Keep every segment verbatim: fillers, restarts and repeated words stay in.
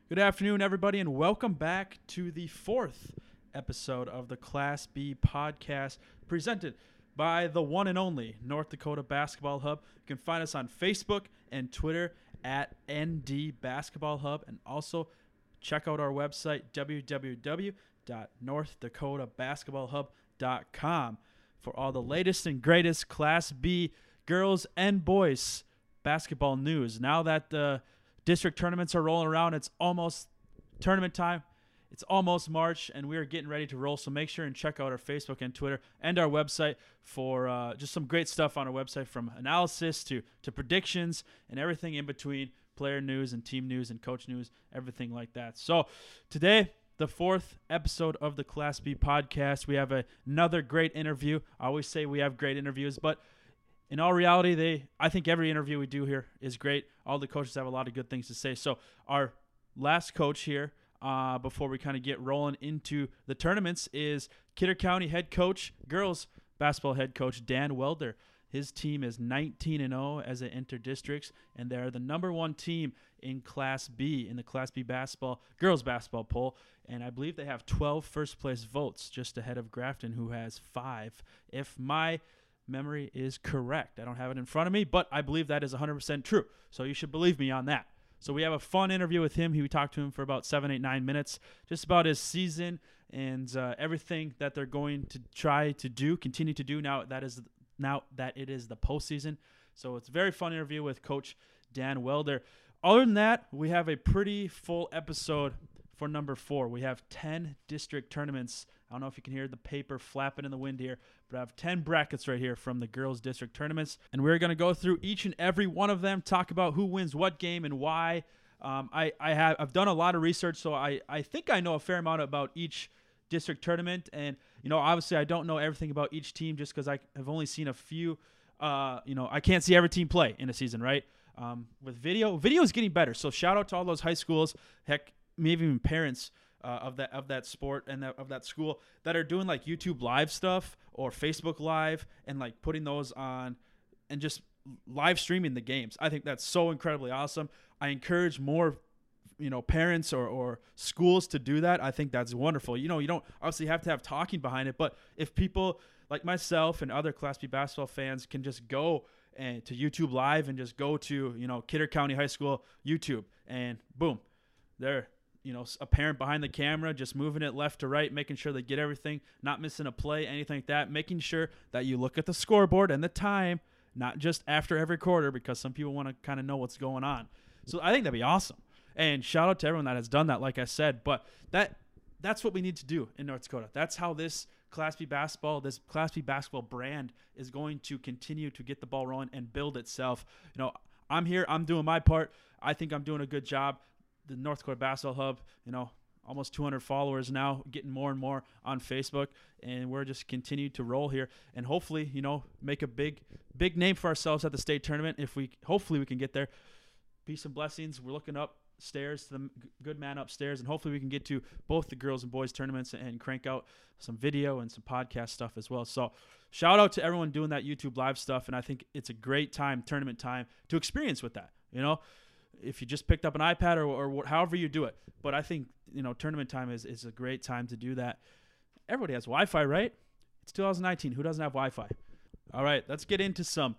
Good afternoon, everybody, and welcome back to the fourth episode of the Class B podcast presented by the one and only North Dakota Basketball Hub. You can find us on Facebook and Twitter at N D Basketball Hub, and also check out our website, w w w dot north dakota basketball hub dot com, for all the latest and greatest Class B girls and boys basketball news. Now that the district tournaments are rolling around, it's almost tournament time. It's almost March, and we are getting ready to roll. So make sure and check out our Facebook and Twitter and our website for uh, just some great stuff on our website, from analysis to, to predictions and everything in between, player news and team news and coach news, everything like that. So today, the fourth episode of the Class B podcast, we have a, another great interview. I always say we have great interviews, but in all reality, they I think every interview we do here is great. All the coaches have a lot of good things to say. So our last coach here, uh, before we kind of get rolling into the tournaments, is Kidder County head coach, girls basketball head coach Dan Welder. His team is nineteen and oh as it enter districts, and they're the number one team in Class B, in the Class B basketball, girls basketball poll. And I believe they have twelve first-place votes, just ahead of Grafton, who has five. If my memory is correct. I don't have it in front of me, but I believe that is one hundred percent true. So you should believe me on that. So we have a fun interview with him. He, we talked to him for about seven, eight, nine minutes, just about his season and uh, everything that they're going to try to do, continue to do now that is now that it is the postseason. So it's a very fun interview with Coach Dan Welder. Other than that, we have a pretty full episode for number four. We have ten district tournaments. I don't know if you can hear the paper flapping in the wind here, but I have ten brackets right here from the girls' district tournaments, and we're going to go through each and every one of them, talk about who wins what game and why. Um, I, I have I've done a lot of research, so I, I think I know a fair amount about each district tournament, and you know, obviously I don't know everything about each team just because I have only seen a few. Uh, you know, I can't see every team play in a season, right? Um, with video, video is getting better. So shout out to all those high schools, heck, maybe even parents uh, of that of that sport and that, of that school that are doing like YouTube Live stuff or Facebook Live and like putting those on and just live streaming the games. I think that's so incredibly awesome. I encourage more, you know, parents or, or schools to do that. I think that's wonderful. You know, you don't obviously have to have talking behind it, but if people like myself and other Class B basketball fans can just go and to YouTube Live and just go to, you know, Kidder County High School YouTube and boom, they're, you know, a parent behind the camera, just moving it left to right, making sure they get everything, not missing a play, anything like that, making sure that you look at the scoreboard and the time, not just after every quarter, because some people want to kind of know what's going on. So I think that'd be awesome. And shout out to everyone that has done that, like I said. But that that's what we need to do in North Dakota. That's how this Class B basketball, this Class B basketball brand is going to continue to get the ball rolling and build itself. You know, I'm here. I'm doing my part. I think I'm doing a good job. The North Dakota Basketball Hub, you know, almost two hundred followers now, getting more and more on Facebook, and we're just continue to roll here and hopefully, you know, make a big, big name for ourselves at the state tournament. If we, hopefully we can get there. Peace and blessings. We're looking upstairs to the good man upstairs, and hopefully we can get to both the girls and boys tournaments and crank out some video and some podcast stuff as well. So shout out to everyone doing that YouTube Live stuff, and I think it's a great time, tournament time, to experience with that, you know. If you just picked up an iPad or, or however you do it. But I think, you know, tournament time is, is a great time to do that. Everybody has Wi-Fi, right? It's two thousand nineteen. Who doesn't have Wi-Fi? All right, let's get into some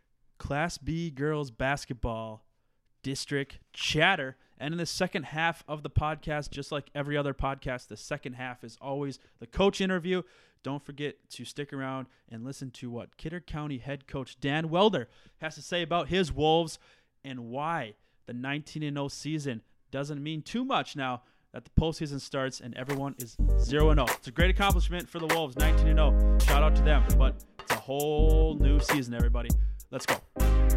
Class B girls basketball district chatter. And in the second half of the podcast, just like every other podcast, the second half is always the coach interview. Don't forget to stick around and listen to what Kidder County head coach Dan Welder has to say about his Wolves and why the nineteen and oh season doesn't mean too much now that the postseason starts and everyone is zero and oh. It's a great accomplishment for the Wolves, nineteen and oh. Shout out to them, but it's a whole new season, everybody. Let's go.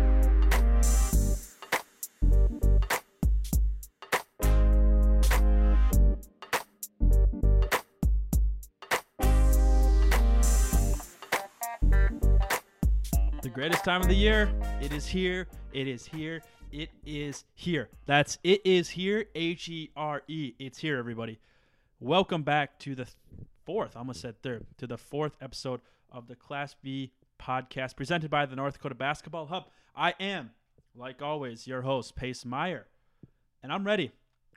The greatest time of the year. It is here. It is here. It is here. That's it is here. H E R E. It's here, everybody. Welcome back to the fourth, I almost said third, to the fourth episode of the Class B podcast presented by the North Dakota Basketball Hub. I am, like always, your host, Pace Meyer, and I'm ready.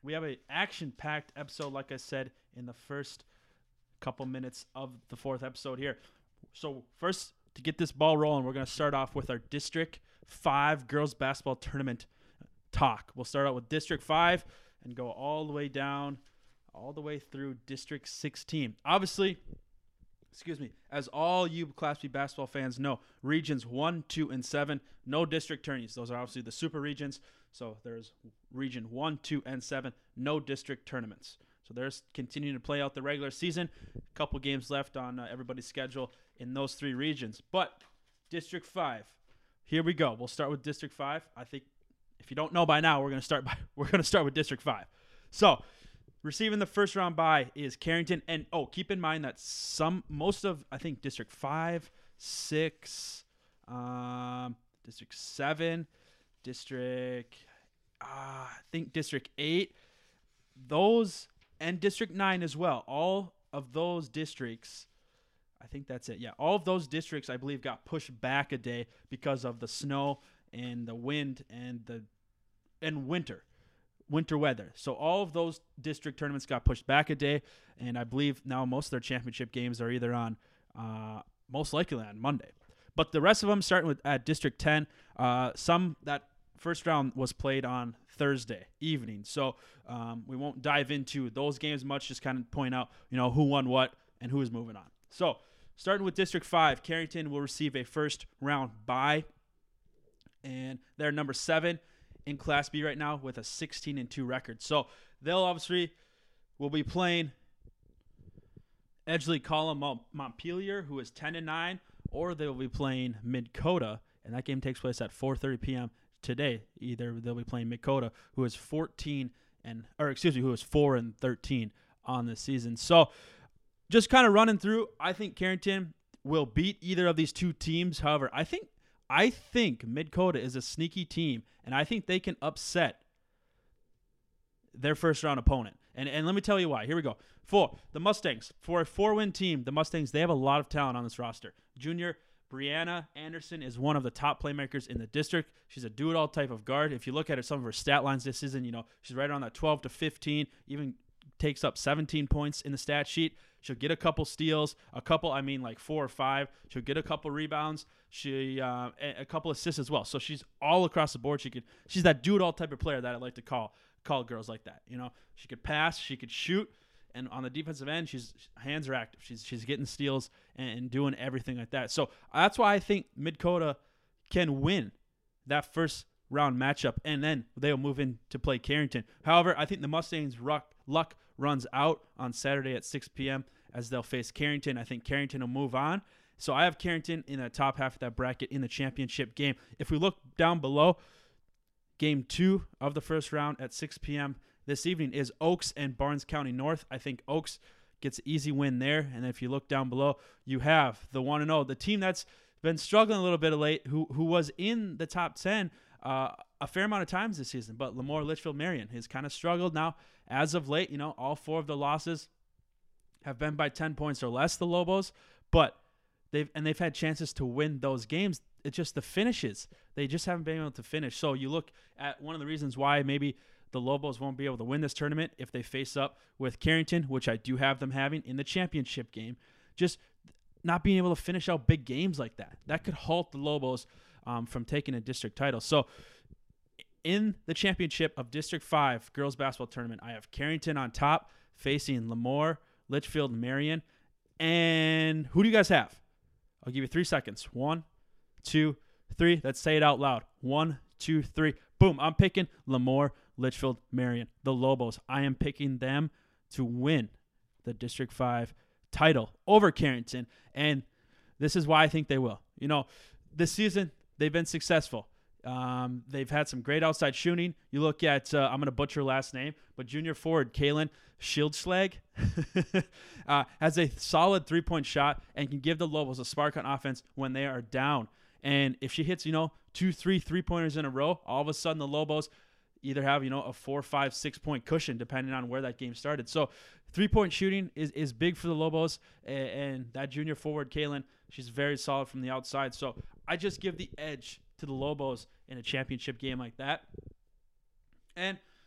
we have a action-packed episode, like I said, in the first couple minutes of the fourth episode here. So first, to get this ball rolling, we're going to start off with our District five girls basketball tournament talk. We'll start out with District five and go all the way down, all the way through District sixteen. Obviously, excuse me, as all you Class B basketball fans know, Regions one, two, and seven, no district tourneys. Those are obviously the super regions. So there's Region one, two, and seven, no district tournaments. So there's continuing to play out the regular season. A couple games left on uh, everybody's schedule in those three regions. But District five, here we go. We'll start with District five. I think if you don't know by now, we're going to start by we're going to start with District five. So, receiving the first round bye is Carrington, and oh, keep in mind that some most of I think District five, six, um, District seven, District uh, I think District eight, those and District nine as well. All of those districts, I think that's it. Yeah, all of those districts I believe got pushed back a day because of the snow and the wind and the and winter. winter weather. So all of those district tournaments got pushed back a day, and I believe now most of their championship games are either on, uh, most likely on Monday. But the rest of them, starting with at District ten, uh, some that first round was played on Thursday evening. So um, we won't dive into those games much, just kind of point out, you know, who won what and who is moving on. So starting with District five, Carrington will receive a first round bye, and they're number seven in Class B right now with a sixteen and two record. So they'll obviously will be playing Edgeley Column Montpelier, who is ten and nine, or they'll be playing Mid-Coda, and that game takes place at four thirty p.m. today. Either they'll be playing Mid-Coda, who is fourteen and or excuse me, who is four and thirteen on the season. So just kind of running through, I think Carrington will beat either of these two teams. However, I think I think Mid-Coda is a sneaky team, and I think they can upset their first-round opponent. And and let me tell you why. Here we go. For the Mustangs, for a four-win team, the Mustangs, they have a lot of talent on this roster. Junior Brianna Anderson is one of the top playmakers in the district. She's a do-it-all type of guard. If you look at her, some of her stat lines this season, you know, she's right around that twelve to fifteen, even takes up seventeen points in the stat sheet. She'll get a couple steals, a couple, I mean like four or five. She'll get a couple rebounds, she uh, a couple assists as well. So she's all across the board. She could, she's that do-it-all type of player that I like to call call girls like that. You know, she could pass, she could shoot, and on the defensive end, she's hands are active. She's she's getting steals and, and doing everything like that. So that's why I think Mid-Coda can win that first round matchup, and then they'll move in to play Carrington. However, I think the Mustangs' ruck, luck runs out on Saturday at six p.m. as they'll face Carrington. I think Carrington will move on. So I have Carrington in the top half of that bracket in the championship game. If we look down below, game two of the first round at six p.m. this evening is Oaks and Barnes County North. I think Oaks gets an easy win there. And if you look down below, you have the one and oh, the team that's been struggling a little bit of late, who who was in the top ten uh, a fair amount of times this season. But Lemoore Litchfield Marion has kind of struggled now as of late. You know, all four of the losses have been by ten points or less, the Lobos. But they've and they've had chances to win those games. It's just the finishes. They just haven't been able to finish. So you look at one of the reasons why maybe the Lobos won't be able to win this tournament if they face up with Carrington, which I do have them having in the championship game. Just not being able to finish out big games like that. That could halt the Lobos um, from taking a district title. So in the championship of District five girls basketball tournament, I have Carrington on top facing Lemoore, Litchfield, Marion. And who do you guys have? I'll give you three seconds. One, two, three. Let's say it out loud. One, two, three. Boom. I'm picking Lemoore, Litchfield, Marion, the Lobos. I am picking them to win the District five title over Carrington, and this is why I think they will. You know, this season, they've been successful. Um, they've had some great outside shooting. You look at, uh, I'm going to butcher her last name, but junior forward Kaylin Schildschlag uh, has a solid three-point shot and can give the Lobos a spark on offense when they are down. And if she hits, you know, two, three three-pointers in a row, all of a sudden the Lobos either have, you know, a four, five, six-point cushion depending on where that game started. So three-point shooting is, is big for the Lobos, and, and that junior forward, Kaylin, she's very solid from the outside. So I just give the edge to the Lobos in a championship game like that. And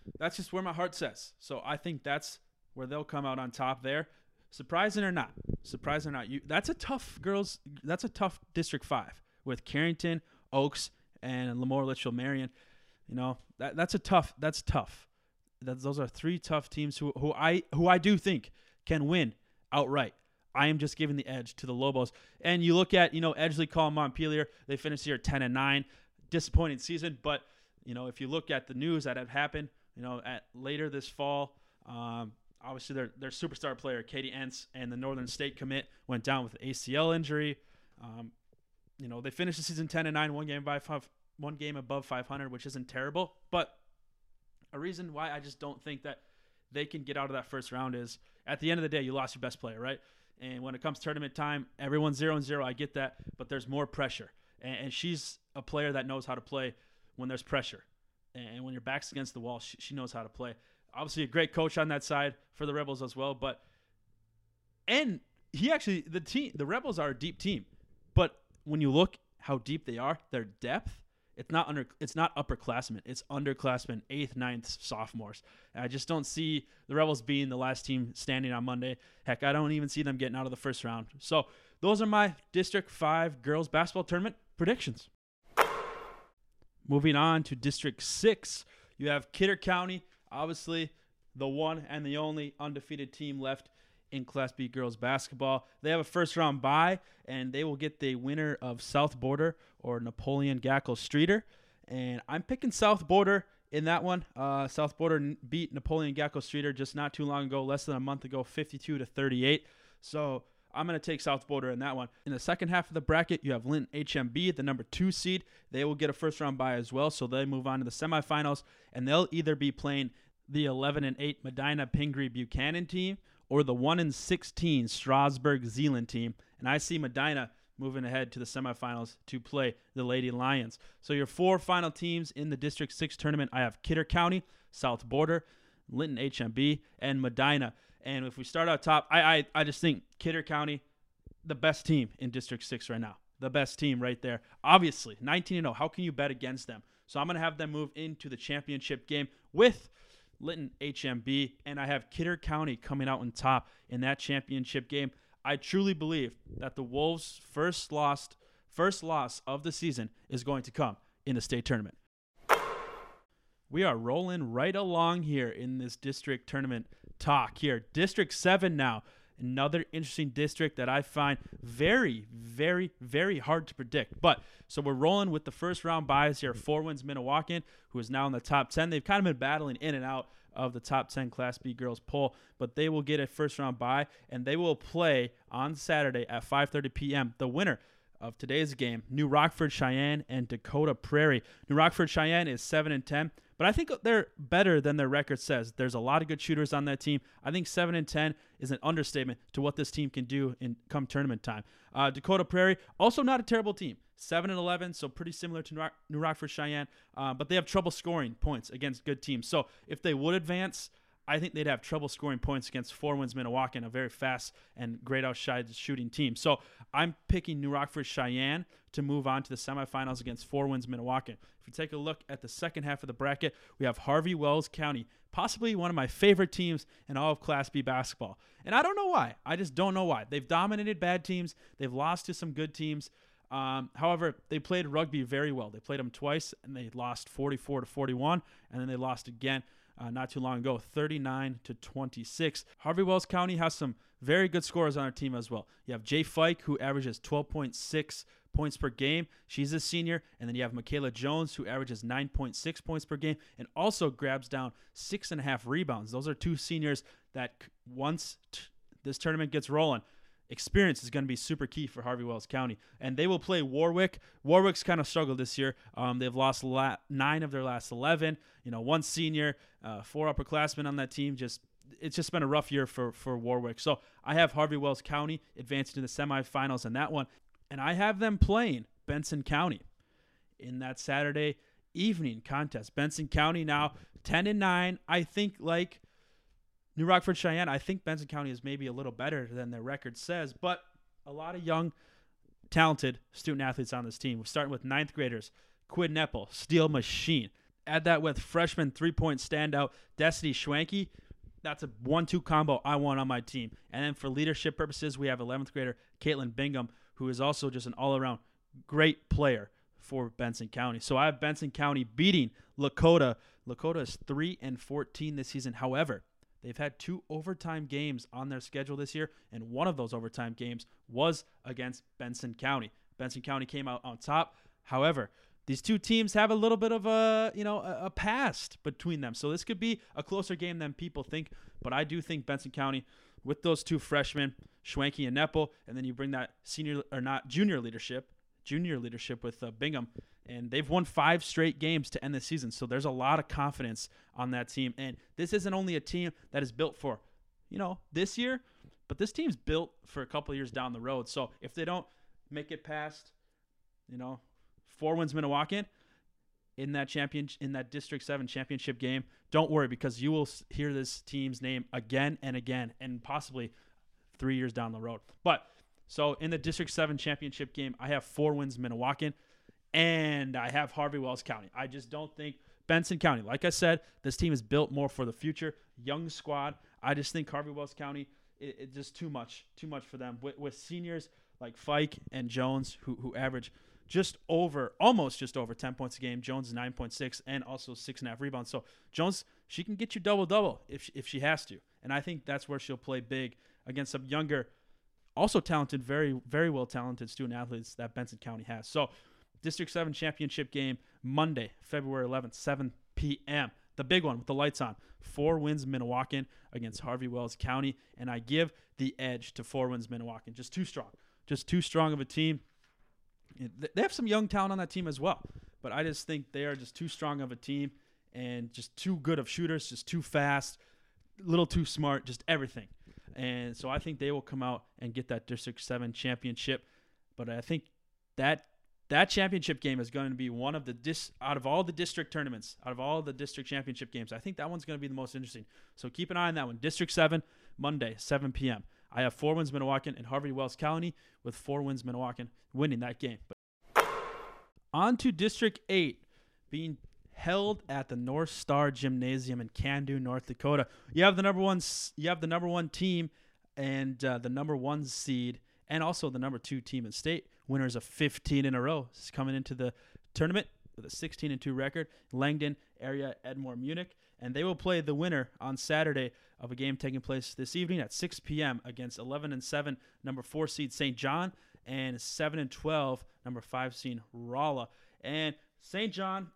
That's just where my heart says. So I think that's where they'll come out on top there. Surprising or not, surprising or not, you that's a tough girls. That's a tough District Five with Carrington, Oaks, and Lemoore, Litchfield, Marion. You know that that's a tough. That's tough. That those are three tough teams who who I who I do think can win outright. I am just giving the edge to the Lobos. And you look at you know Edgeley, Call, Montpelier. They finished the year ten and nine. Disappointing season, but you know if you look at the news that had happened, you know at later this fall. Um, Obviously, their their superstar player, Katie Entz, and the Northern State commit went down with an A C L injury. Um, you know, they finished the season ten and nine, one game by five, one game above five hundred, which isn't terrible. But a reason why I just don't think that they can get out of that first round is at the end of the day, you lost your best player, right? And when it comes tournament time, everyone's zero and zero. I get that, but there's more pressure, and, and she's a player that knows how to play when there's pressure, and when your back's against the wall, she, she knows how to play. Obviously, a great coach on that side for the Rebels as well. But and he actually the team the Rebels are a deep team. But when you look how deep they are, their depth, it's not under it's not upperclassmen. It's underclassmen, eighth, ninth, sophomores. And I just don't see the Rebels being the last team standing on Monday. Heck, I don't even see them getting out of the first round. So those are my District Five girls basketball tournament predictions. Moving on to District Six, you have Kidder County. Obviously, the one and the only undefeated team left in Class B girls basketball. They have a first-round bye, and they will get the winner of South Border or Napoleon Gackle Streeter. And I'm picking South Border in that one. Uh, South Border beat Napoleon Gackle Streeter just not too long ago, less than a month ago, fifty-two to thirty-eight. So I'm going to take South Border in that one. In the second half of the bracket, you have Linton H M B, the number two seed. They will get a first-round bye as well, so they move on to the semifinals, and they'll either be playing the eleven and eight Medina Pingree Buchanan team or the one and sixteen Strasburg Zeeland team. And I see Medina moving ahead to the semifinals to play the Lady Lions. So your four final teams in the District six tournament, I have Kidder County, South Border, Linton H M B, and Medina. And if we start out top, I, I, I just think Kidder County, the best team in District six right now. The best team right there. Obviously, nineteen and oh. How can you bet against them? So I'm going to have them move into the championship game with Linton H M B, and I have Kidder County coming out on top in that championship game. I truly believe that the Wolves' first lost, first loss of the season is going to come in the state tournament. We are rolling right along here in this district tournament talk here. District seven now, another interesting district that I find very, very, very hard to predict. But so we're rolling with the first round buys here. Four Winds Minnewacan, who is now in the top ten. They've kind of been battling in and out of the top ten Class B girls poll, but they will get a first round bye, and they will play on Saturday at five thirty p.m. The winner of today's game, New Rockford Cheyenne and Dakota Prairie. New Rockford Cheyenne is seven and ten, but I think they're better than their record says. There's a lot of good shooters on that team. I think seven and ten is an understatement to what this team can do in come tournament time. Uh, Dakota Prairie, also not a terrible team. seven and eleven, so pretty similar to New, Rock- New Rockford Cheyenne, uh, but they have trouble scoring points against good teams. So if they would advance, I think they'd have trouble scoring points against Four Winds Minnewacan, a very fast and great outside shooting team. So I'm picking New Rockford Cheyenne to move on to the semifinals against Four Winds Minnewacan. If you take a look at the second half of the bracket, we have Harvey Wells County, possibly one of my favorite teams in all of Class B basketball. And I don't know why. I just don't know why. They've dominated bad teams. They've lost to some good teams. Um, however, they played rugby very well. They played them twice, and they lost forty-four to forty-one, and then they lost again uh, not too long ago, thirty-nine to twenty-six. Harvey Wells County has some very good scorers on their team as well. You have Jay Fike, who averages twelve point six points per game. She's a senior. And then you have Michaela Jones, who averages nine point six points per game and also grabs down six and a half rebounds. Those are two seniors that once t- this tournament gets rolling, experience is going to be super key for Harvey Wells County. And they will play Warwick. Warwick's kind of struggled this year. Um, they've lost la- nine of their last eleven. You know, one senior, uh, four upperclassmen on that team. Just It's just been a rough year for, for Warwick. So I have Harvey Wells County advancing to the semifinals in that one. And I have them playing Benson County in that Saturday evening contest. Benson County now ten and nine. I think like New Rockford Cheyenne, I think Benson County is maybe a little better than their record says, but a lot of young, talented student athletes on this team. We're starting with ninth graders, Quid Nepple, Steel Machine, Add that with freshman three-point standout Destiny Schwanke. That's a one two combo I want on my team. And then for leadership purposes, we have eleventh grader Caitlin Bingham, who is also just an all-around great player for Benson County. So I have Benson County beating Lakota. Lakota is three and fourteen this season. However, they've had two overtime games on their schedule this year, and one of those overtime games was against Benson County. Benson County came out on top. However, these two teams have a little bit of a, you know, a, a past between them. So this could be a closer game than people think. But I do think Benson County, with those two freshmen, Schwanke and Nepple, and then you bring that senior or not junior leadership, junior leadership with uh, Bingham, and they've won five straight games to end the season. So there's a lot of confidence on that team. And this isn't only a team that is built for, you know, this year, but this team's built for a couple of years down the road. So if they don't make it past, you know, Four Winds Minnewacan in that champion in that District seven championship game, don't worry, because you will hear this team's name again and again, and possibly three years down the road. But so in the District seven championship game, I have Four Winds Minnewacan, and I have Harvey Wells County. I just don't think Benson County, like I said, this team is built more for the future. Young squad. I just think Harvey Wells County, it, it just too much, too much for them. With, with seniors like Fike and Jones, who who average just over, almost just over ten points a game. Jones is nine point six and also six and a half rebounds. So Jones, she can get you double-double if she, if she has to. And I think that's where she'll play big against some younger, also talented, very, very well-talented student athletes that Benson County has. So District seven championship game, Monday, February eleventh, seven p.m. The big one with the lights on. Four Winds Minnewacan against Harvey Wells County. And I give the edge to Four Winds Minnewacan. Just too strong. Just too strong of a team. They have some young talent on that team as well, but I just think they are just too strong of a team and just too good of shooters, just too fast, a little too smart, just everything. And so I think they will come out and get that District seven championship. But I think that that championship game is going to be one of the dis out of all the district tournaments, out of all the district championship games. I think that one's going to be the most interesting. So keep an eye on that one. District seven, Monday, seven p.m. I have Four Winds Minnewacan and Harvey Wells County, with Four Winds Minnewacan winning that game. But on to District eight, being held at the North Star Gymnasium in Cando, North Dakota. You have the number one, you have the number one team and uh, the number one seed, and also the number two team in state, winners of fifteen in a row. This is coming into the tournament with a sixteen and two record, Langdon area Edmore Munich. And they will play the winner on Saturday of a game taking place this evening at six p.m. against eleven and seven, number four seed Saint John, and seven and twelve, number five seed Rolla. And Saint John,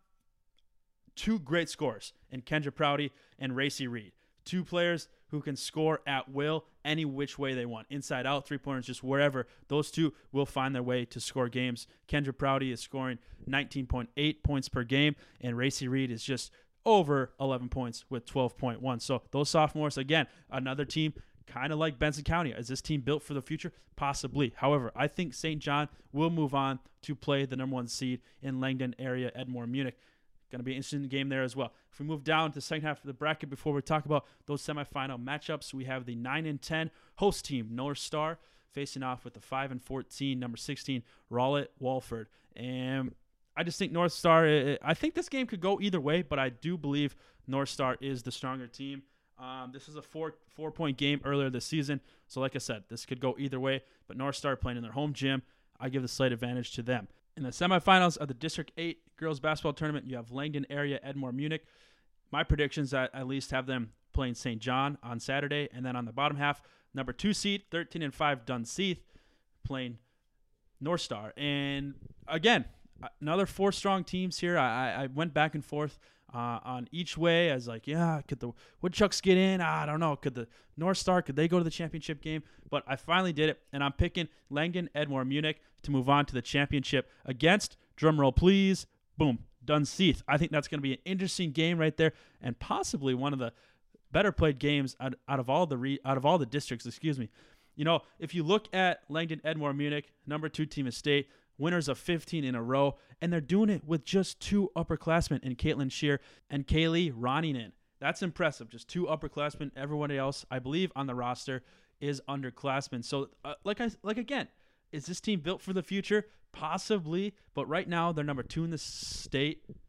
two great scorers in Kendra Prouty and Racy Reed. Two players who can score at will any which way they want. Inside out, three-pointers, just wherever. Those two will find their way to score games. Kendra Prouty is scoring nineteen point eight points per game, and Racy Reed is just over eleven points with twelve point one. So those sophomores, again, another team kind of like Benson County. Is this team built for the future? Possibly. However, I think Saint John will move on to play the number one seed in Langdon area Edmore Munich. Going to be an interesting game there as well. If we move down to the second half of the bracket before we talk about those semifinal matchups, we have the nine and ten host team, North Star, facing off with the five and fourteen, number sixteen, Rowlett Walford. And I just think North Star, I think this game could go either way, but I do believe North Star is the stronger team. Um, this is a four, four-point game earlier this season. So like I said, this could go either way, but North Star playing in their home gym, I give the slight advantage to them. In the semifinals of the District eight girls basketball tournament, you have Langdon area Edmore Munich. My predictions at, at least have them playing Saint John on Saturday, and then on the bottom half, number two seed, thirteen and five Dunseith, playing North Star. And again, another four strong teams here. I, I went back and forth uh, on each way. I was like, yeah, could the Woodchucks get in? I don't know. Could the North Star, could they go to the championship game? But I finally did it, and I'm picking Langdon Edmore Munich to move on to the championship against, drumroll please, boom, Dunseith. I think that's going to be an interesting game right there, and possibly one of the better played games out, out of all the re, out of all the districts. Excuse me. You know, if you look at Langdon Edmore Munich, number two team in state, winners of fifteen in a row, and they're doing it with just two upperclassmen in Caitlin Shear and Kaylee Roninen. That's impressive. Just two upperclassmen. Everybody else, I believe, on the roster is underclassmen. So, uh, like I like again, is this team built for the future? Possibly, but right now they're number two in the state,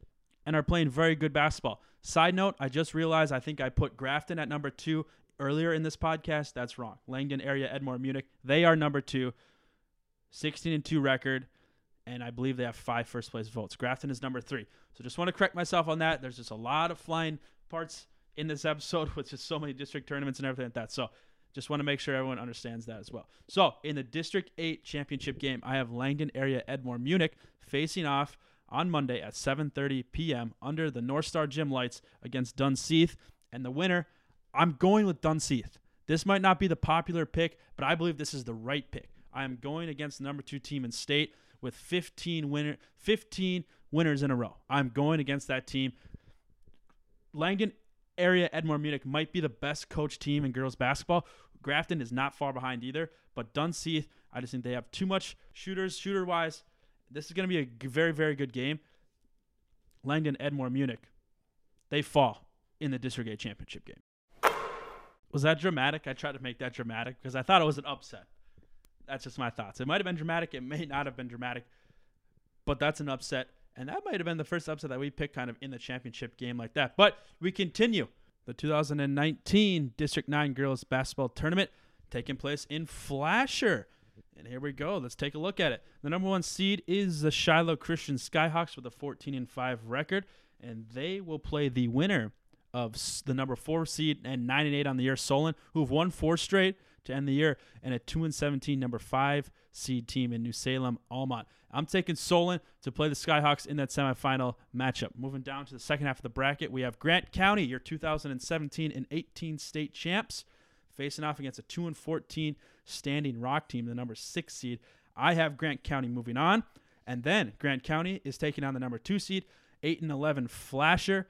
and are playing very good basketball. Side note, I just realized I think I put Grafton at number two earlier in this podcast. That's wrong. Langdon area, Edmore, Munich, they are number two, sixteen and two record, and I believe they have five first place votes. Grafton is number three. So just want to correct myself on that. There's just a lot of flying parts in this episode with just so many district tournaments and everything like that. So just want to make sure everyone understands that as well. So in the District eight championship game, I have Langdon area, Edmore, Munich facing off on Monday at seven thirty p.m. under the North Star Gym lights against Dunseith. And the winner, I'm going with Dunseith. This might not be the popular pick, but I believe this is the right pick. I am going against the number two team in state with fifteen winner, fifteen winners in a row. I'm going against that team. Langdon area, Edmore, Munich might be the best coach team in girls basketball. Grafton is not far behind either, but Dunseith, I just think they have too much shooters, shooter-wise. This is going to be a g- very, very good game. Langdon, Edmore, Munich, they fall in the District eight championship game. Was that dramatic? I tried to make that dramatic because I thought it was an upset. That's just my thoughts. It might have been dramatic. It may not have been dramatic, but that's an upset. And that might have been the first upset that we picked kind of in the championship game like that. But we continue. The two thousand nineteen District nine Girls Basketball Tournament taking place in Flasher. And here we go. Let's take a look at it. The number one seed is the Shiloh Christian Skyhawks with a fourteen and five record. And they will play the winner of the number four seed and nine and eight on the year, Solon, who've won four straight to end the year, and a two and seventeen number five seed team in New Salem, Almont. I'm taking Solon to play the Skyhawks in that semifinal matchup. Moving down to the second half of the bracket, we have Grant County, your two thousand seventeen and eighteen state champs, facing off against a two and fourteen Standing Rock team, the number six seed. I have Grant County moving on, and then Grant County is taking on the number two seed, eight and eleven Flasher.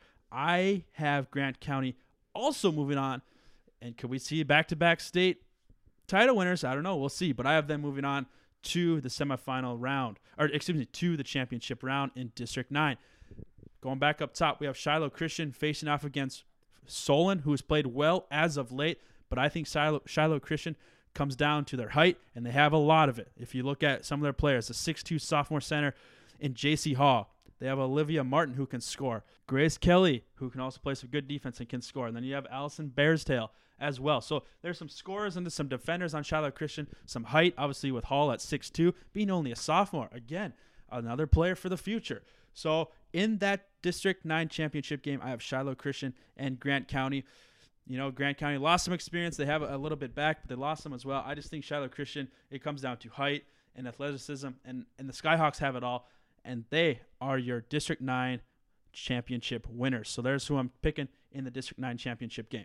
I have Grant County also moving on, and could we see back-to-back state title winners? I don't know. We'll see. But I have them moving on to the semifinal round, or excuse me, to the championship round in District nine. Going back up top, we have Shiloh Christian facing off against Solon, who has played well as of late. But I think Shiloh, Shiloh Christian comes down to their height, and they have a lot of it. If you look at some of their players, the six two sophomore center in J C Hall. They have Olivia Martin, who can score. Grace Kelly, who can also play some good defense and can score. And then you have Allison Bearstail as well. So there's some scorers and some defenders on Shiloh Christian. Some height, obviously, with Hall at six two, being only a sophomore. Again, another player for the future. So in that District nine championship game, I have Shiloh Christian and Grant County. You know, Grant County lost some experience. They have a little bit back, but they lost some as well. I just think Shiloh Christian, it comes down to height and athleticism, and, and the Skyhawks have it all. And they are your District nine championship winners. So there's who I'm picking in the District nine championship game.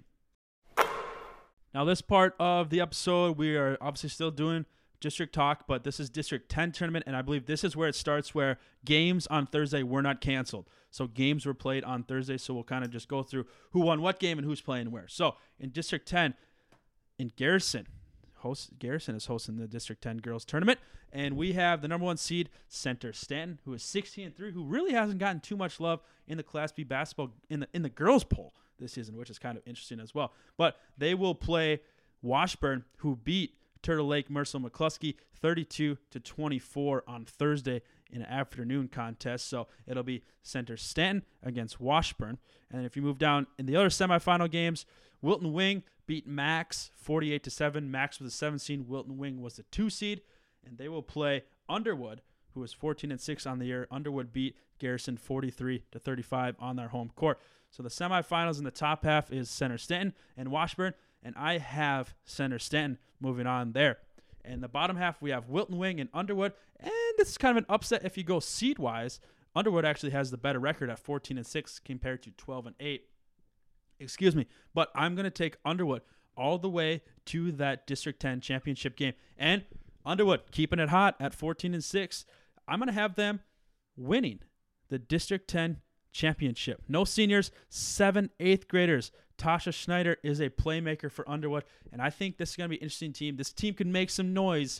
Now, this part of the episode, we are obviously still doing district talk, but this is District ten tournament, and I believe this is where it starts, where games on Thursday were not canceled. So games were played on Thursday, so we'll kind of just go through who won what game and who's playing where. So in District ten, in Garrison, host Garrison is hosting the District ten girls tournament, and we have the number one seed, Center Stanton, who is sixteen and three, who really hasn't gotten too much love in the Class B basketball in the in the girls poll this season, which is kind of interesting as well. But they will play Washburn, who beat Turtle Lake Mercer McCluskey thirty-two to twenty-four on Thursday in an afternoon contest. So it'll be Center Stanton against Washburn. And if you move down in the other semifinal games, Wilton Wing beat Max forty-eight to seven. Max was the seven seed. Wilton Wing was the two seed. And they will play Underwood, who is fourteen and six on the year. Underwood beat Garrison forty-three to thirty-five on their home court. So the semifinals in the top half is Center Stanton and Washburn. And I have Center Stanton moving on there. And the bottom half, we have Wilton Wing and Underwood. And this is kind of an upset if you go seed-wise. Underwood actually has the better record at fourteen and six compared to twelve and eight. Excuse me. But I'm going to take Underwood all the way to that District ten championship game. And Underwood keeping it hot at fourteen and six. I'm going to have them winning the District ten championship. No seniors, seven eighth graders. Tasha Schneider is a playmaker for Underwood, and I think this is going to be an interesting team. This team can make some noise.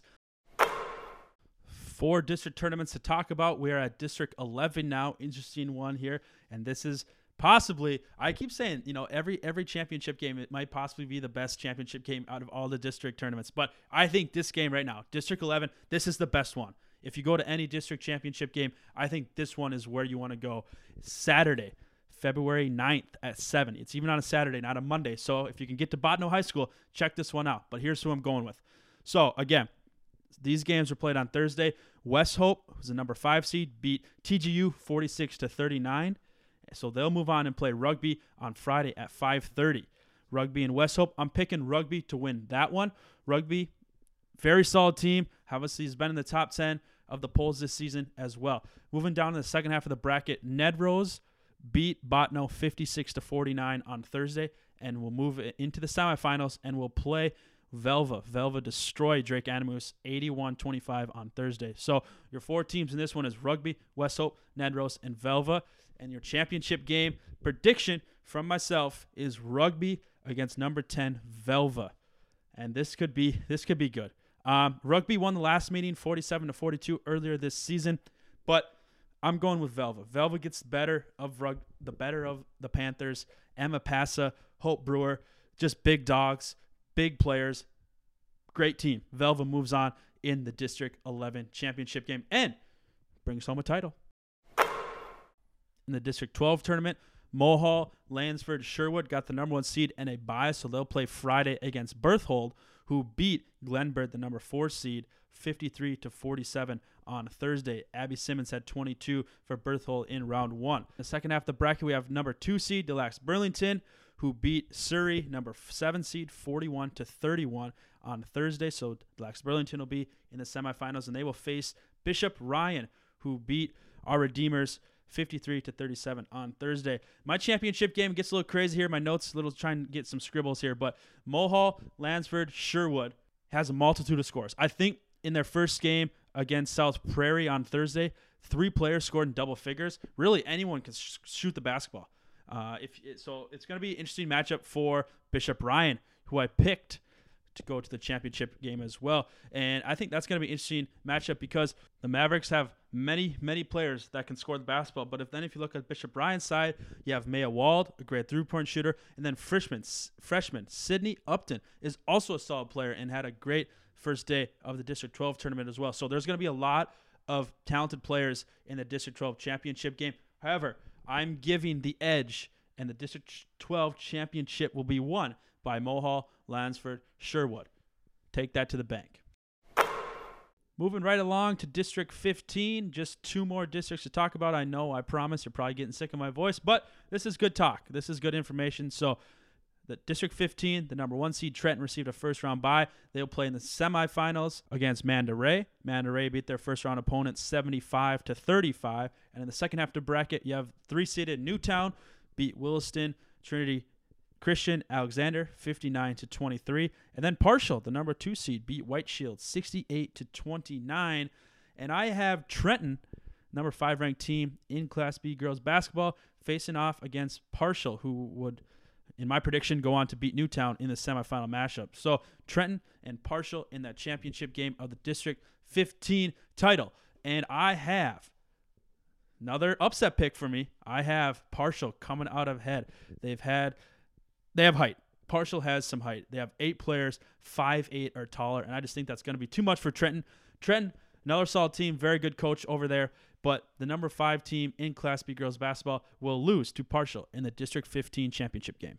Four district tournaments to talk about. We are at District eleven now. Interesting one here, and this is possibly, I keep saying, you know, every every championship game, it might possibly be the best championship game out of all the district tournaments, but I think this game right now, District eleven, this is the best one. If you go to any district championship game, I think this one is where you want to go. Saturday, February ninth at seven. It's even on a Saturday, not a Monday. So if you can get to Bottineau High School, check this one out. But here's who I'm going with. So, again, these games were played on Thursday. West Hope, who's the number five seed, beat T G U forty-six to thirty-nine. So they'll move on and play Rugby on Friday at five thirty. Rugby and West Hope, I'm picking Rugby to win that one. Rugby, very solid team. Obviously, he's been in the top ten of the polls this season as well. Moving down to the second half of the bracket, Nedrose beat Bottineau fifty-six to forty-nine on Thursday, and we'll move into the semifinals and we'll play Velva. Velva destroyed Drake Animus eighty-one twenty-five on Thursday. So your four teams in this one is Rugby, West Hope, Nedrose, and Velva. And your championship game prediction from myself is Rugby against number ten Velva. And this could be this could be good. Um, Rugby won the last meeting forty-seven to forty-two earlier this season, but I'm going with Velva. Velva gets better of rug, the better of the Panthers. Emma Passa, Hope Brewer, just big dogs, big players, great team. Velva moves on in the District eleven championship game and brings home a title. In the District twelve tournament, Mohall, Lansford, Sherwood got the number one seed and a bye, so they'll play Friday against Berthold, who beat Glenbard, the number four seed, fifty-three to forty-seven on Thursday. Abby Simmons had twenty-two for Berthold in round one. In the second half of the bracket, we have number two seed, Delax Burlington, who beat Surrey, number seven seed, forty-one to thirty-one on Thursday. So Delax Burlington will be in the semifinals, and they will face Bishop Ryan, who beat our Redeemers fifty-three to thirty-seven on Thursday. My championship game gets a little crazy here. My notes, a little trying to get some scribbles here, but Mohall, Lansford, Sherwood has a multitude of scores. I think in their first game against South Prairie on Thursday, three players scored in double figures. Really, anyone can sh- shoot the basketball. Uh, if it, so, it's going to be an interesting matchup for Bishop Ryan, who I picked to go to the championship game as well. And I think that's going to be an interesting matchup because the Mavericks have many, many players that can score the basketball. But if then if you look at Bishop Ryan's side, you have Maya Wald, a great three-point shooter, and then freshman, freshman Sydney Upton is also a solid player and had a great first day of the District twelve tournament as well. So there's going to be a lot of talented players in the District twelve championship game. However, I'm giving the edge, and the District twelve championship will be won by Mohall, Lansford, Sherwood. Take that to the bank. Moving right along to District fifteen, just two more districts to talk about. I know, I promise, you're probably getting sick of my voice, but this is good talk. This is good information. So the District fifteen, the number one seed Trenton received a first-round bye. They'll play in the semifinals against Manda Ray. Manda Ray beat their first-round opponent seventy-five to thirty-five. And in the second half of the bracket, you have three-seeded Newtown beat Williston Trinity Christian Alexander fifty-nine to twenty-three. And then Partial, the number two seed, beat White Shield sixty-eight to twenty-nine. And I have Trenton, number five ranked team in Class B girls basketball, facing off against Partial, who would, in my prediction, go on to beat Newtown in the semifinal matchup. So Trenton and Partial in that championship game of the District fifteen title. And I have another upset pick for me. I have Partial coming out of head. They've had, they have height. Partial has some height. They have eight players, five eight or taller, and I just think that's going to be too much for Trenton. Trenton, another solid team, very good coach over there, but the number five team in Class B girls basketball will lose to Partial in the District fifteen championship game.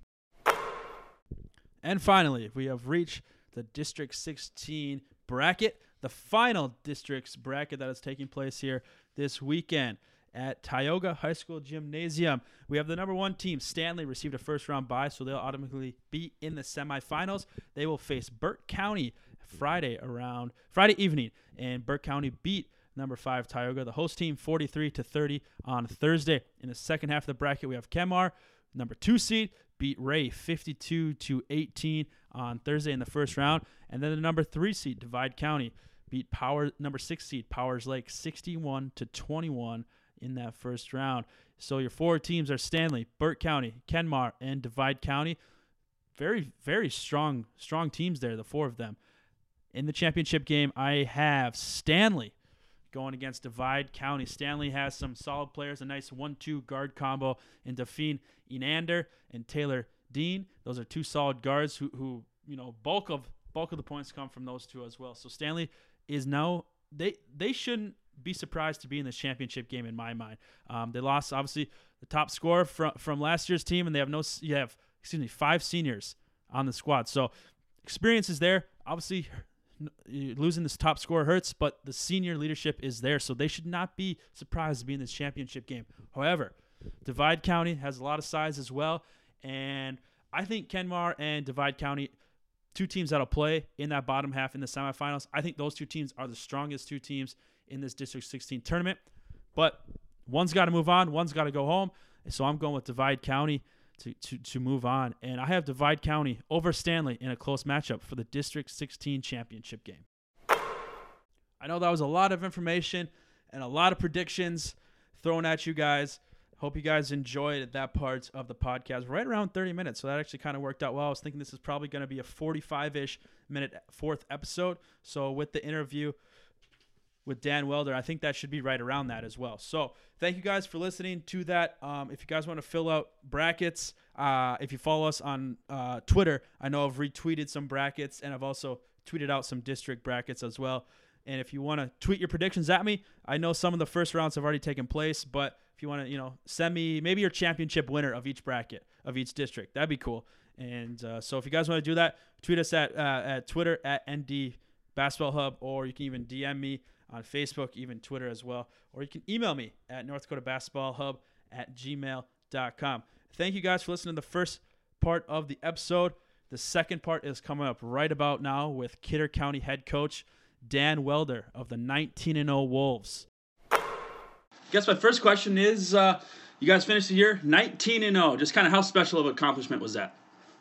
And finally, we have reached the District sixteen bracket, the final district's bracket that is taking place here this weekend at Tioga High School Gymnasium. We have the number one team, Stanley, received a first-round bye, so they'll automatically be in the semifinals. They will face Burke County Friday around Friday evening, and Burke County beat number five Tioga, the host team, forty-three to thirty on Thursday. In the second half of the bracket, we have Kemar, number two seed, beat Ray fifty-two to eighteen on Thursday in the first round, and then the number three seed, Divide County, beat Power number six seed Powers Lake sixty-one to twenty-one in that first round. So your four teams are Stanley, Burke County, Kenmar, and Divide County. Very, very strong, strong teams there, the four of them. In the championship game, I have Stanley going against Divide County. Stanley has some solid players, a nice one two guard combo in Delphine Enander and Taylor Dean. Those are two solid guards who, who you know, bulk of bulk of the points come from those two as well. So Stanley is now they they shouldn't be surprised to be in this championship game in my mind. Um, they lost obviously the top scorer from from last year's team, and they have no you have excuse me five seniors on the squad. So experience is there. Obviously, losing this top scorer hurts, but the senior leadership is there, so they should not be surprised to be in this championship game. However, Divide County has a lot of size as well, and I think Kenmar and Divide County, two teams that'll play in that bottom half in the semifinals, I think those two teams are the strongest two teams in this District sixteen tournament. But one's got to move on, one's got to go home, so I'm going with Divide County to, to, to move on. And I have Divide County over Stanley in a close matchup for the District sixteen championship game. I know that was a lot of information and a lot of predictions thrown at you guys. Hope you guys enjoyed that part of the podcast. Right around thirty minutes, so that actually kind of worked out well. I was thinking this is probably going to be a forty-five-ish minute fourth episode. So with the interview with Dan Welder, I think that should be right around that as well. So thank you guys for listening to that. Um, if you guys want to fill out brackets, uh, if you follow us on uh, Twitter, I know I've retweeted some brackets, and I've also tweeted out some district brackets as well. And if you want to tweet your predictions at me, I know some of the first rounds have already taken place, but if you want to, you know, send me maybe your championship winner of each bracket, of each district, that'd be cool. And uh, so if you guys want to do that, tweet us at uh, at Twitter at N D Basketball Hub, or you can even D M me on Facebook, even Twitter as well. Or you can email me at North Dakota Basketball Hub at gmail dot com. Thank you guys for listening to the first part of the episode. The second part is coming up right about now with Kidder County head coach Dan Welder of the nineteen and oh Wolves. I guess my first question is, uh, you guys finished the year nineteen and oh. Just kind of how special of an accomplishment was that?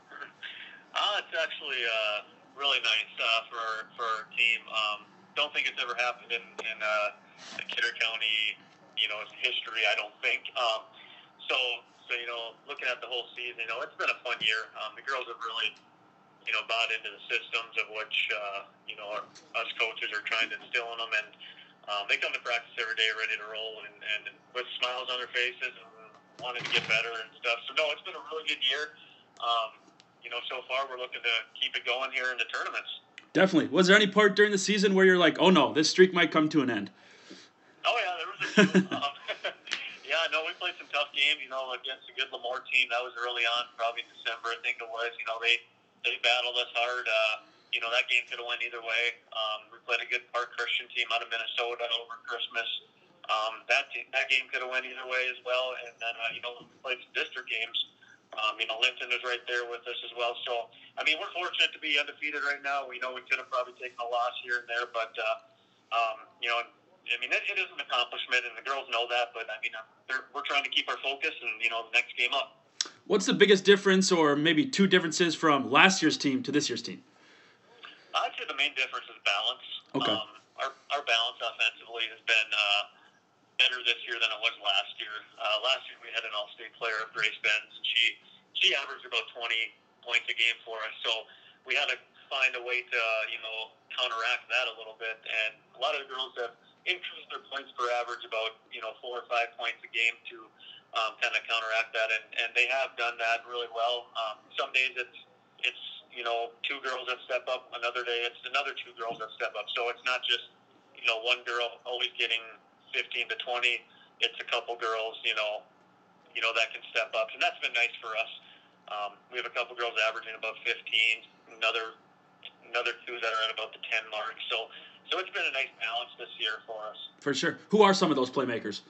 Uh, it's actually uh, really nice uh, for, for our team. Um, don't think it's ever happened in, in uh, the Kidder County, you know, history, I don't think. Um, so, so, you know, looking at the whole season, you know, it's been a fun year. Um, the girls have really, you know, bought into the systems of which, uh, you know, our, us coaches are trying to instill in them. And um, they come to practice every day ready to roll and, and with smiles on their faces and wanting to get better and stuff. So, no, it's been a really good year. Um, you know, so far we're looking to keep it going here in the tournaments. Definitely. Was there any part during the season where you're like, oh, no, this streak might come to an end? Oh, yeah, there was a few. um, yeah, no, we played some tough games, you know, against a good Lemoore team. That was early on, probably in December, I think it was. You know, they, they battled us hard. Uh, you know, that game could have went either way. Um, we played a good Park Christian team out of Minnesota over Christmas. Um, that team, that game could have went either way as well. And then, uh, you know, we played some district games. Um, you know, Linton is right there with us as well. So, I mean, we're fortunate to be undefeated right now. We know we could have probably taken a loss here and there, but, uh, um, you know, I mean, it, it is an accomplishment, and the girls know that, but, I mean, they're, we're trying to keep our focus and, you know, the next game up. What's the biggest difference, or maybe two differences from last year's team to this year's team? I'd say the main difference is balance. Okay. Um, our, our balance offensively has been uh, better this year than it was last year. Uh, last year we had an all-state player of Grace Benz, and she she averaged about twenty points a game for us. So we had to find a way to, uh, you know, counteract that a little bit. And a lot of the girls have increased their points per average about, you know, four or five points a game to um, kind of counteract that. And, and they have done that really well. Um, some days it's, it's, you know, two girls that step up. Another day it's another two girls that step up. So it's not just, you know, one girl always getting fifteen to twenty. It's a couple girls, you know, you know, that can step up. And that's been nice for us. Um, we have a couple girls averaging about fifteen, another another two that are at about the ten mark. So so it's been a nice balance this year for us. For sure. Who are some of those playmakers?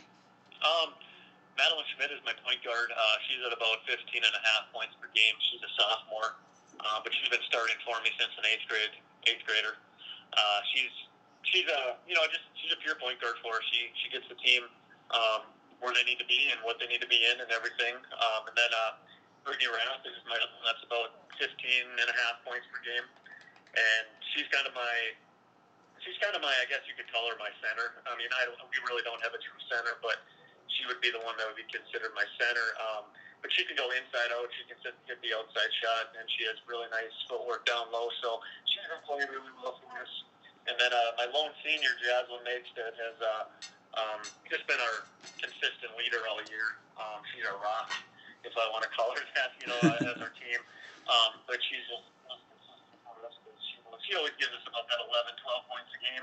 Um, Madeline Schmidt is my point guard. Uh, she's at about fifteen and a half points per game. She's a sophomore, uh, but she's been starting for me since an eighth grade eighth grader. Uh, she's she's a you know just she's a pure point guard for us. She she gets the team um, where they need to be and what they need to be in and everything. Um, and then uh, Brittany Rath is my that's about fifteen and a half points per game, and she's kind of my she's kind of my I guess you could call her my center. I mean I we really don't have a true center, but she would be the one that would be considered my center. Um, but she can go inside out. She can hit the outside shot, and she has really nice footwork down low. So she's been playing really well for us. And then uh, my lone senior, Jaslyn Magstead, has uh, um, just been our consistent leader all year. Um, she's our rock, if I want to call her that, you know, as our team. Um, but she's just she, she always gives us about that eleven, twelve points a game.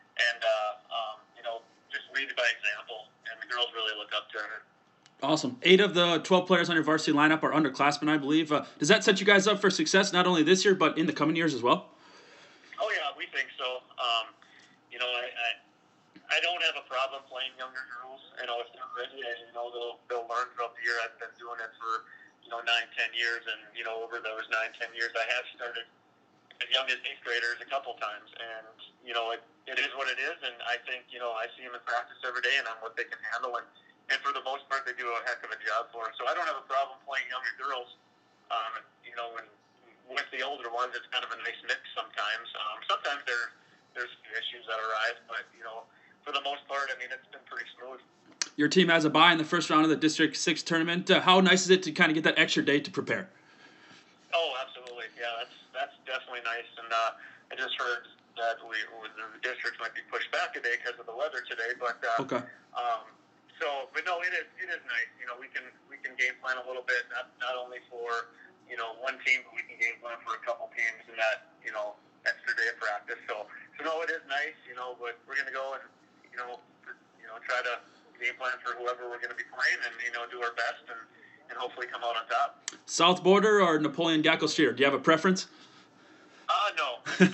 and uh, um, you know, just lead by example. And the girls really look up to her. Awesome. Eight of the twelve players on your varsity lineup are underclassmen, I believe. Uh, does that set you guys up for success not only this year but in the coming years as well? Oh yeah, we think so. Um, you know, I, I I don't have a problem playing younger girls. You know, if they're ready, and you know they'll they'll learn throughout the year. I've been doing it for you know nine, ten years, and you know over those nine, ten years, I have started as young as eighth graders a couple times, and you know it, it is what it is. And I think you know I see them in practice every day, and I'm what they can handle, and and for the most part, they do a heck of a job for us. So I don't have a problem playing younger girls. Um, you know, and with the older ones, it's kind of a nice mix sometimes. Um, sometimes there there's issues that arise, but you know. For the most part, I mean, it's been pretty smooth. Your team has a bye in the first round of the District six tournament. Uh, how nice is it to kind of get that extra day to prepare? Oh, absolutely. Yeah, that's that's definitely nice. And uh, I just heard that we the districts might be pushed back a day because of the weather today. But uh, okay. Um, so, but no, it is it is nice. You know, we can we can game plan a little bit, not not only for you know one team, but we can game plan for a couple teams in that you know extra day of practice. So, so no, it is nice. You know, but we're gonna go and you know, you know, try to game plan for whoever we're going to be playing, and you know, do our best, and, and hopefully come out on top. South Border or Napoleon Gackle Streeter? Do you have a preference? Uh, no.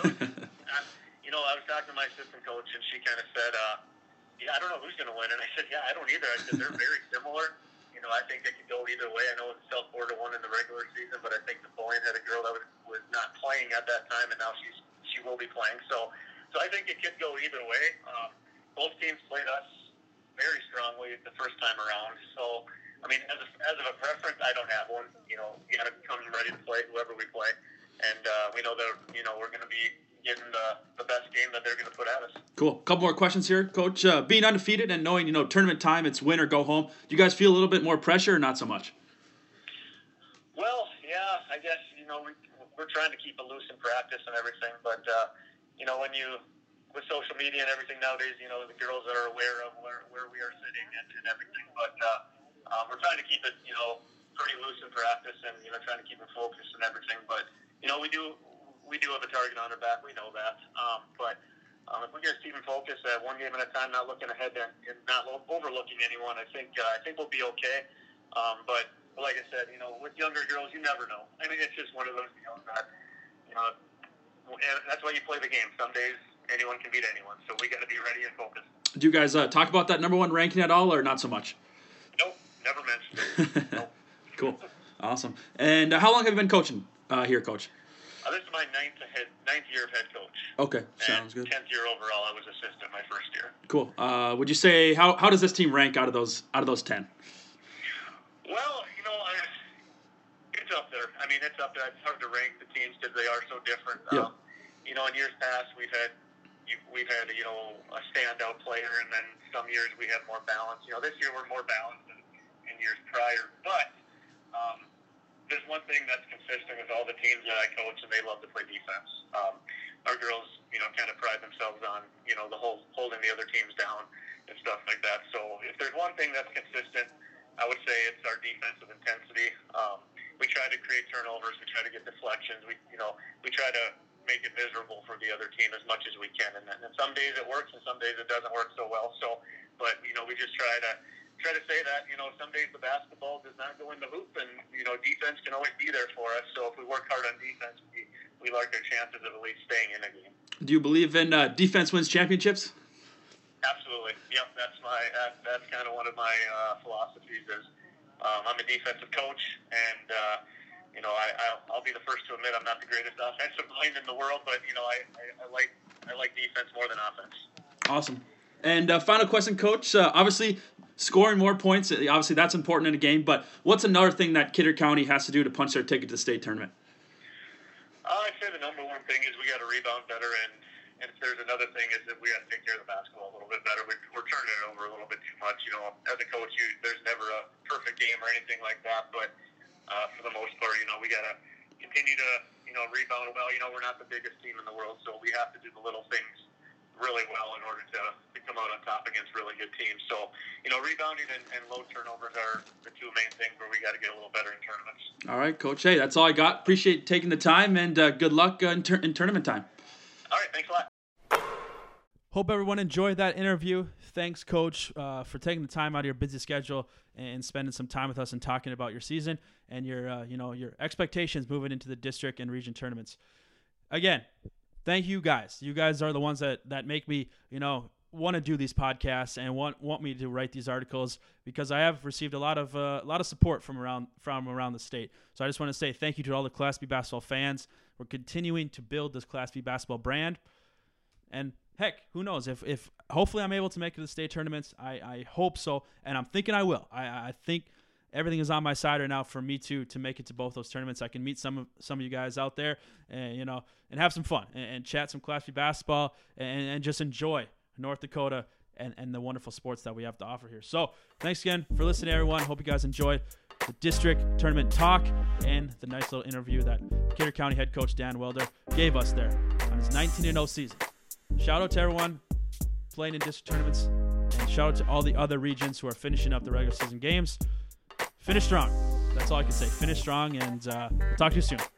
I, you know, I was talking to my assistant coach, and she kind of said, uh, "Yeah, I don't know who's going to win." And I said, "Yeah, I don't either." I said they're very similar. You know, I think they could go either way. I know South Border won in the regular season, but I think Napoleon had a girl that was, was not playing at that time, and now she's she will be playing. So, so I think it could go either way. Um, Both teams played us very strongly the first time around. So, I mean, as, a, as of a preference, I don't have one. You know, you got to come ready to play whoever we play. And uh, we know that, you know, we're going to be getting the, the best game that they're going to put at us. Cool. Couple more questions here, Coach. Uh, being undefeated and knowing, you know, tournament time, it's win or go home, do you guys feel a little bit more pressure or not so much? Well, yeah, I guess, you know, we, we're trying to keep it loose in practice and everything. But, uh, you know, when you... with social media and everything nowadays, you know, the girls are aware of where, where we are sitting and, and everything. But uh, um, we're trying to keep it, you know, pretty loose in practice and, you know, trying to keep it focused and everything. But, you know, we do we do have a target on our back. We know that. Um, but um, if we just keep it focused at one game at a time, not looking ahead and, and not overlooking anyone, I think uh, I think we'll be okay. Um, but like I said, you know, with younger girls, you never know. I mean, it's just one of those deals that, you know, and that's why you play the game. Some days anyone can beat anyone, so we got to be ready and focused. Do you guys uh, talk about that number one ranking at all, or not so much? Nope, never mentioned it. Nope. Cool, awesome. And uh, how long have you been coaching uh, here, Coach? Uh, this is my ninth head, ninth year of head coach. Okay, sounds and good. Tenth year overall. I was assistant my first year. Cool. Uh, would you say how how does this team rank out of those out of those ten? Well, you know, I, it's up there. I mean, it's up there. It's hard to rank the teams because they are so different. Yeah. Um, you know, in years past, we've had we've had you know a standout player, and then some years we have more balance. You know, this year we're more balanced than in years prior. But um, there's one thing that's consistent with all the teams that I coach, and they love to play defense. Um, our girls, you know, kind of pride themselves on you know the whole holding the other teams down and stuff like that. So if there's one thing that's consistent, I would say it's our defensive intensity. Um, we try to create turnovers. We try to get deflections. We, you know, we try to make it miserable for the other team as much as we can. And, and some days it works, and some days it doesn't work so well. So, but you know, we just try to try to say that you know some days the basketball does not go in the hoop, and you know defense can always be there for us. So if we work hard on defense, we we like our chances of at least staying in a game. Do you believe in uh, defense wins championships? Absolutely. Yep. That's my that, that's kind of one of my uh, philosophies. Is um, I'm a defensive coach, and uh, you know I I'll, I'll be the first to admit I'm not the greatest offensive mind in the world, but you know I, I, I like I like defense more than offense. Awesome. And uh, final question, Coach. Uh, obviously, scoring more points. Obviously, that's important in a game. But what's another thing that Kidder County has to do to punch their ticket to the state tournament? Uh, I'd say the number one thing is we got to rebound better, and, and if there's another thing is that we got to take care of the basketball a little bit better. We, we're turning it over a little bit too much. You know, as a coach, you, there's never a perfect game or anything like that, but uh, for the most part, you know, we got to continue to, you know, rebound well. You know, we're not the biggest team in the world, so we have to do the little things really well in order to, to come out on top against really good teams. So, you know, rebounding and, and low turnovers are the two main things where we got to get a little better in tournaments. All right, Coach. Hey, that's all I got. Appreciate taking the time, and uh, good luck uh, in, tur- in tournament time. All right, thanks a lot. hope everyone enjoyed that interview. Thanks, Coach, uh, for taking the time out of your busy schedule and spending some time with us and talking about your season and your, uh, you know, your expectations moving into the district and region tournaments. Again, thank you guys. You guys are the ones that, that make me, you know, want to do these podcasts and want want me to write these articles, because I have received a lot of uh, a lot of support from around from around the state. So I just want to say thank you to all the Class B basketball fans. We're continuing to build this Class B basketball brand, and heck, who knows if if hopefully I'm able to make it to the state tournaments. I, I hope so, and I'm thinking I will. I I think everything is on my side right now for me to to make it to both those tournaments. I can meet some of some of you guys out there, and you know, and have some fun and, and chat some Class B basketball and, and just enjoy North Dakota and, and the wonderful sports that we have to offer here. So thanks again for listening, everyone. Hope you guys enjoyed the district tournament talk and the nice little interview that Kidder County head coach Dan Welder gave us there on his nineteen and oh season. Shout out to everyone playing in district tournaments, and shout out to all the other regions who are finishing up the regular season games. Finish strong. That's all I can say. Finish strong, and uh, talk to you soon.